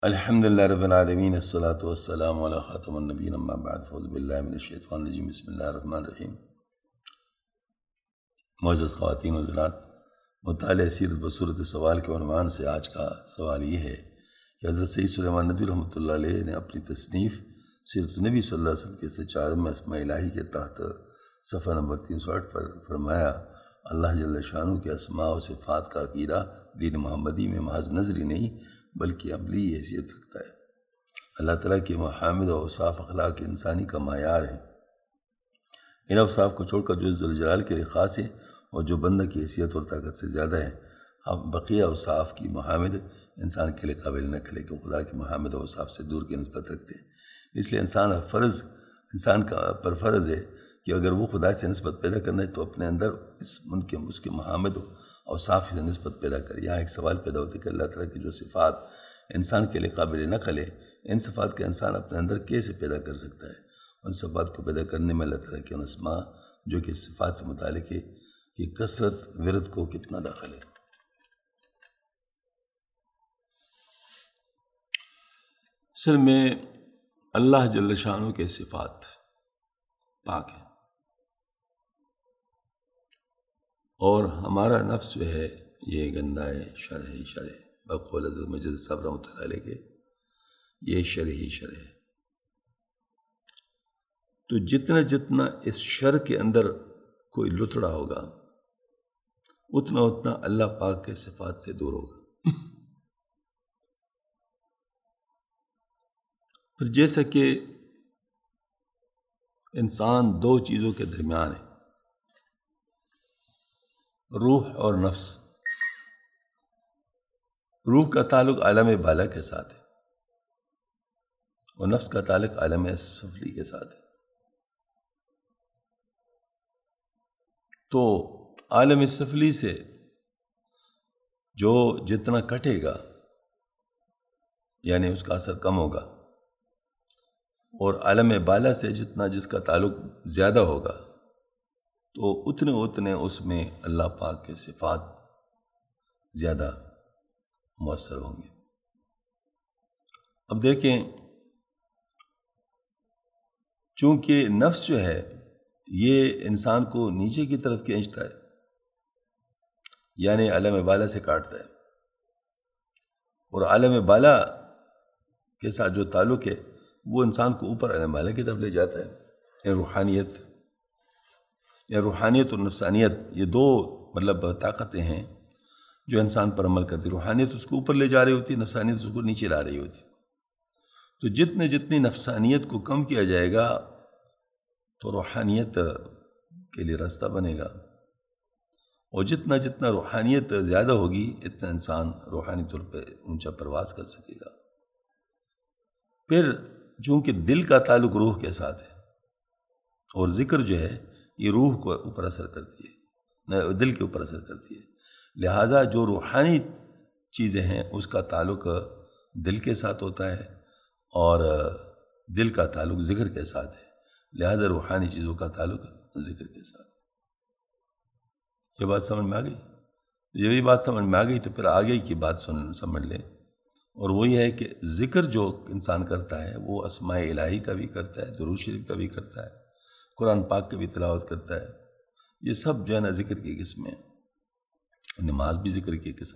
الحمد للہ رب العالمین الصلاۃ والسلام علی خاتم النبیین اما بعد فاعوذ باللہ من الشیطان الرجیم بسم اللہ الرحمن الرحیم۔ معزز خواتین و حضرات، مطالعہ سیرت بصورت سوال کے عنوان سے آج کا سوال یہ ہے کہ حضرت سید سلیمان ندوی رحمۃ اللہ علیہ نے اپنی تصنیف سیرت النبی صلی اللہ علیہ وسلم کے 4 اسماء الہی کے تحت صفحہ نمبر 308 پر فرمایا، اللہ جل شانہ کے اسماء و صفات کا عقیدہ دین محمدی میں محض نظری نہیں بلکہ عملی حیثیت رکھتا ہے۔ اللہ تعالیٰ کے محامد و اوصاف اخلاق انسانی کا معیار ہے۔ ان اوصاف کو چھوڑ کر جو ذوالجلال کے لیے خاص ہے اور جو بندہ کی حیثیت اور طاقت سے زیادہ ہے، ہم بقیہ اوصاف کی محامد انسان کے لیے قابل نقل ہے کہ خدا کے محامد و اوصاف سے دور کی نسبت رکھتے ہیں۔ اس لیے انسان کا پر فرض ہے کہ اگر وہ خدا سے نسبت پیدا کرنا ہے تو اپنے اندر اس کے محامد اوصاف سے نسبت پیدا کرے۔ یہاں ایک سوال پیدا ہوتا ہے کہ اللہ تعالیٰ کی جو صفات انسان کے لیے قابل نقل ہے، ان صفات کا انسان اپنے اندر کیسے پیدا کر سکتا ہے؟ ان صفات کو پیدا کرنے میں اللہ تعالیٰ کے ان اسماء جو کہ صفات سے متعلق ہے کہ کثرت ورد کو کتنا داخل ہے۔ اصل میں اللہ جل شانہ کے صفات پاک ہیں اور ہمارا نفس جو ہے یہ گندا ہے، شر ہے بقول حضرت مجد صاحب رحمۃ اللہ علیہ کے، یہ شر ہے۔ تو جتنا اس شر کے اندر کوئی لتڑا ہوگا اتنا اللہ پاک کے صفات سے دور ہوگا۔ پھر جیسا کہ انسان 2 چیزوں کے درمیان ہے، روح اور نفس۔ روح کا تعلق عالم بالا کے ساتھ ہے اور نفس کا تعلق عالم سفلی کے ساتھ ہے۔ تو عالم سفلی سے جو جتنا کٹے گا یعنی اس کا اثر کم ہوگا، اور عالم بالا سے جس کا تعلق زیادہ ہوگا تو اتنے اس میں اللہ پاک کے صفات زیادہ مؤثر ہوں گے۔ اب دیکھیں، چونکہ نفس جو ہے یہ انسان کو نیچے کی طرف کھینچتا ہے، یعنی عالم بالا سے کاٹتا ہے، اور عالم بالا کے ساتھ جو تعلق ہے وہ انسان کو اوپر عالم بالا کی طرف لے جاتا ہے۔ روحانیت اور نفسانیت یہ 2 طاقتیں ہیں جو انسان پر عمل کرتی۔ روحانیت اس کو اوپر لے جا رہی ہوتی، نفسانیت اس کو نیچے لا رہی ہوتی۔ تو جتنی نفسانیت کو کم کیا جائے گا تو روحانیت کے لیے راستہ بنے گا، اور جتنا روحانیت زیادہ ہوگی اتنا انسان روحانی طور پہ اونچا پرواز کر سکے گا۔ پھر چونکہ دل کا تعلق روح کے ساتھ ہے اور ذکر جو ہے یہ روح کو اوپر اثر کرتی ہے، دل کے اوپر اثر کرتی ہے، لہٰذا جو روحانی چیزیں ہیں اس کا تعلق دل کے ساتھ ہوتا ہے اور دل کا تعلق ذکر کے ساتھ ہے، لہٰذا روحانی چیزوں کا تعلق ذکر کے ساتھ۔ یہ بات سمجھ میں آ گئی؟ یہ بھی بات سمجھ میں آ گئی تو پھر آگے کی بات سمجھ لیں، اور وہ یہ ہے کہ ذکر جو انسان کرتا ہے وہ اسماء الہی کا بھی کرتا ہے، درود شریف کا بھی کرتا ہے، قرآن پاک کا بھی تلاوت کرتا ہے، یہ سب جو ہے نا ذکر کی قسمیں ہیں۔ نماز بھی ذکر کی قسم۔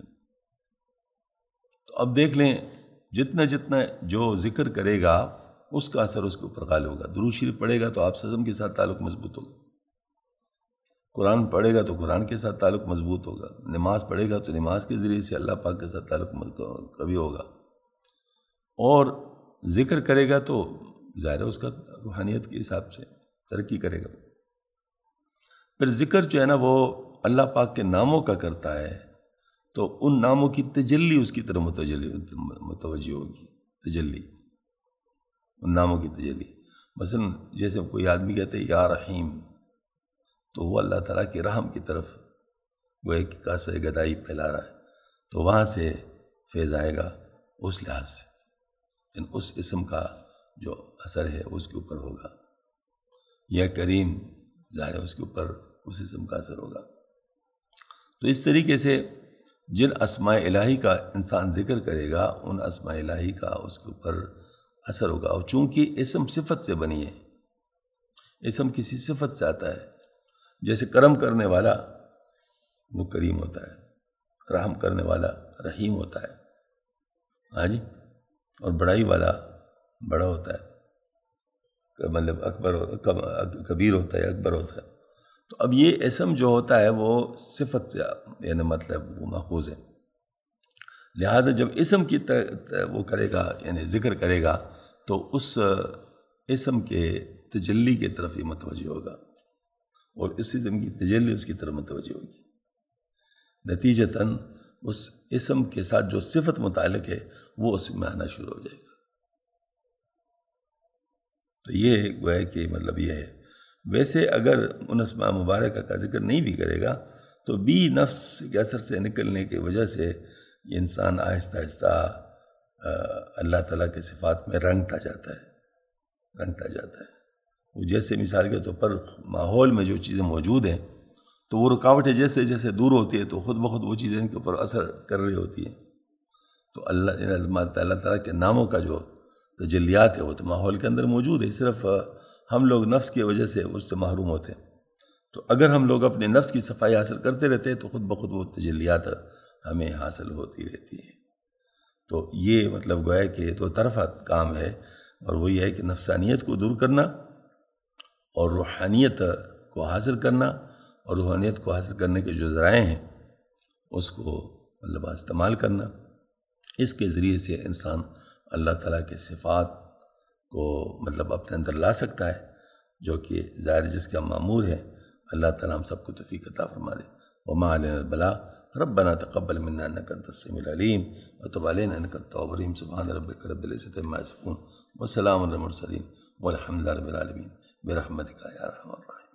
تو اب دیکھ لیں، جتنا جو ذکر کرے گا اس کا اثر اس کے اوپر غالب ہوگا۔ درود شریف پڑھے گا تو آپ صلی اللہ علیہ وسلم کے ساتھ تعلق مضبوط ہوگا، قرآن پڑھے گا تو قرآن کے ساتھ تعلق مضبوط ہوگا، نماز پڑھے گا تو نماز کے ذریعے سے اللہ پاک کے ساتھ تعلق کبھی ہوگا، اور ذکر کرے گا تو ظاہر ہے اس کا روحانیت کے حساب سے ترقی کرے گا۔ پھر ذکر جو ہے نا وہ اللہ پاک کے ناموں کا کرتا ہے تو ان ناموں کی تجلی اس کی طرف متوجہ ہوگی، تجلی، ان ناموں کی تجلی۔ مثلا جیسے کوئی آدمی کہتے ہیں یا رحیم، تو وہ اللہ تعالیٰ کی رحم کی طرف وہ ایک کاسہ گدائی پھیلا رہا ہے، تو وہاں سے فیض آئے گا اس لحاظ سے، اس اسم کا جو اثر ہے اس کے اوپر ہوگا۔ یا کریم، ظاہر ہے اس کے اوپر اس اسم کا اثر ہوگا۔ تو اس طریقے سے جن اسماء الہی کا انسان ذکر کرے گا ان اسماء الہی کا اس کے اوپر اثر ہوگا. اور چونکہ اسم صفت سے بنی ہے، اسم کسی صفت سے آتا ہے. جیسے کرم کرنے والا وہ کریم ہوتا ہے، رحم کرنے والا رحیم ہوتا ہے، ہاں جی، اور بڑائی والا بڑا ہوتا ہے، مطلب کبیر ہوتا ہے، اکبر ہوتا ہے. تو اب یہ اسم جو ہوتا ہے وہ صفت سے یعنی مطلب وہ ماخوذ ہے. لہذا جب اسم کی وہ کرے گا یعنی ذکر کرے گا تو اس اسم کے تجلی کی طرف یہ متوجہ ہوگا، اور اس اسم کی تجلی اس کی طرف متوجہ ہوگی. نتیجتاً اس اسم کے ساتھ جو صفت متعلق ہے وہ اس میں آنا شروع ہو جائے گا. تو یہ گویا کہ مطلب یہ ہے. ویسے اگر ان اسماء مبارکہ کا ذکر نہیں بھی کرے گا تو بھی نفس کے اثر سے نکلنے کی وجہ سے یہ انسان آہستہ آہستہ اللہ تعالیٰ کے صفات میں رنگتا جاتا ہے. وہ جیسے مثال کے طور پر ماحول میں جو چیزیں موجود ہیں تو وہ رکاوٹیں جیسے جیسے دور ہوتی ہے تو خود بخود وہ چیزیں ان کے اوپر اثر کر رہی ہوتی ہیں. تو اللہ تعالیٰ کے ناموں کا جو تجلیات ہے وہ تو ماحول کے اندر موجود ہے، صرف ہم لوگ نفس کی وجہ سے اس سے محروم ہوتے ہیں. تو اگر ہم لوگ اپنے نفس کی صفائی حاصل کرتے رہتے ہیں تو خود بخود وہ تجلیات ہمیں حاصل ہوتی رہتی ہیں. تو یہ مطلب گویا کہ دو طرفہ کام ہے، اور وہ یہ ہے کہ نفسانیت کو دور کرنا اور روحانیت کو حاصل کرنا، اور روحانیت کو حاصل کرنے کے جو ذرائع ہیں اس کو مطلب استعمال کرنا. اس کے ذریعے سے انسان اللہ تعالیٰ کے صفات کو مطلب اپنے اندر لا سکتا ہے، جو کہ ظاہر جس کا معمور ہے. اللہ تعالیٰ ہم سب کو توفیق عطا فرما دے. وما علینا البلاغ. ربنا تقبل منا انك انت السميع العليم وتب علينا انك انت التواب الرحيم. سبحان ربك رب العزة عما يصفون وسلام على المرسلين والحمد لله رب العالمين برحمتك يا ارحم الراحمين.